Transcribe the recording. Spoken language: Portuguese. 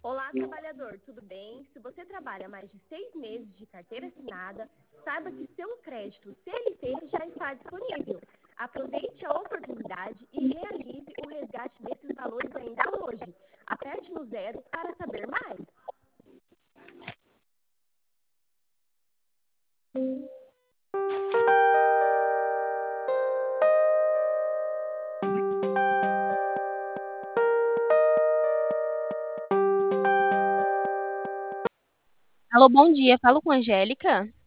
Olá, trabalhador, tudo bem? Se você trabalha mais de 6 meses de carteira assinada, saiba que seu crédito CLT já está disponível. Aproveite a oportunidade e realize o resgate desses valores ainda hoje. Aperte no zero para saber mais. Alô, bom dia. Falo com a Angélica.